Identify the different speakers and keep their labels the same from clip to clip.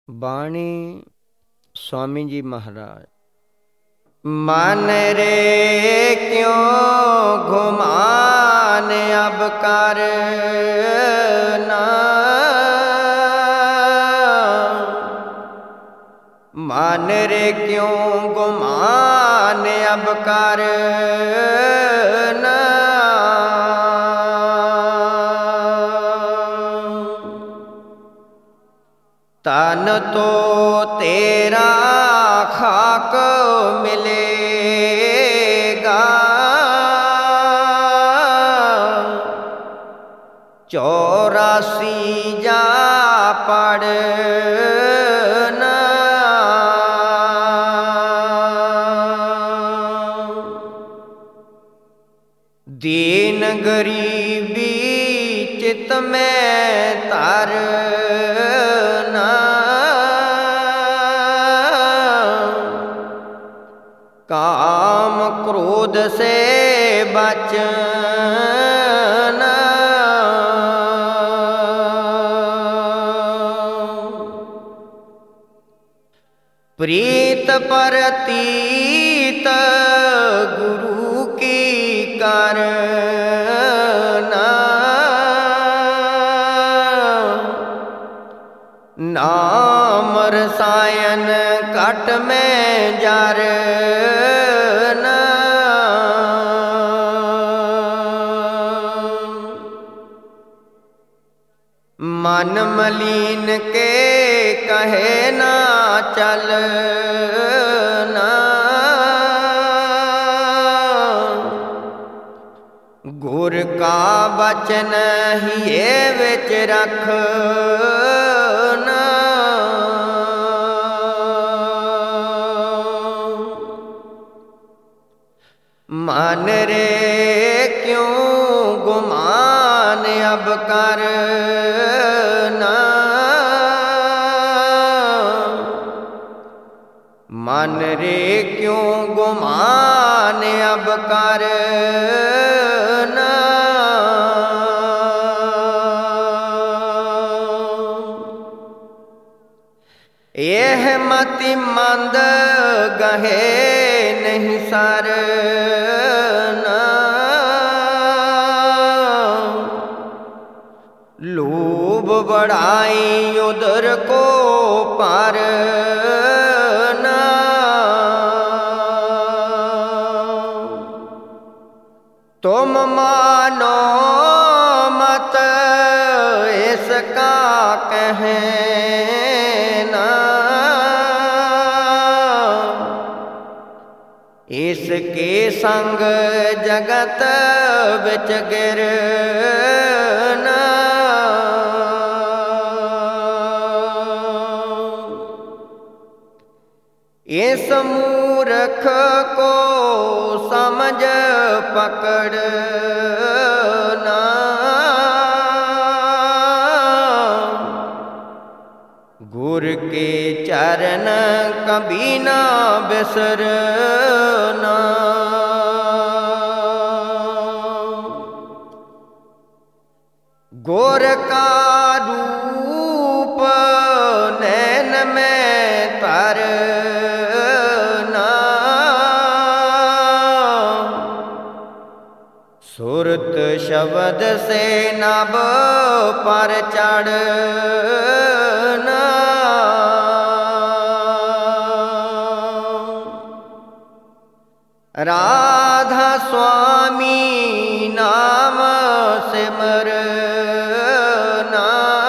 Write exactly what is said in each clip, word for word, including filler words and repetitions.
Speaker 1: बाणी स्वामी जी महाराज। मन रे क्यों घुमान अब कर ना, मन रे क्यों घुमान अब कर ना, तन तो तेरा खाक मिलेगा, चौरासी जा पड़ना, दीन गरीबी चित में तरना, काम क्रोध से बचना, प्रीत परतीत गुरु की करना, नाम रसायन कट में जरना, मन मलिन के कहे ना चलना, गुर का बचन ही विच रखना, मन रे क्यों गुमान अब करना, मन रे क्यों गुमान अब करना, यह मति मंद गहे नहीं सरना, लोभ बढ़ाई उधर को पारना, तुम मानो मत इसका कहना, इसके संग जगत बिच गिरना, इस मूर्ख को समझ पकड़ना, गुर के चरण कभी ना बिसरना, गुर का रूप नैन में तरना, सुरत शब्द से नभ पर चढ़ना, राधा स्वामी नाम सिमरना,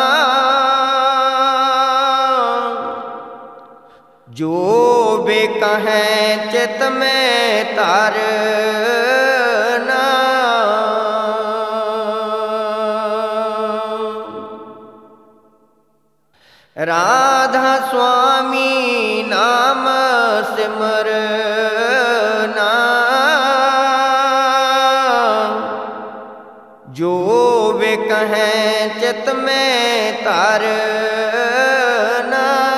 Speaker 1: जो भी कहें चित में तरना, राधा स्वामी नाम सिमरना, जो वे कहें चित में तरना।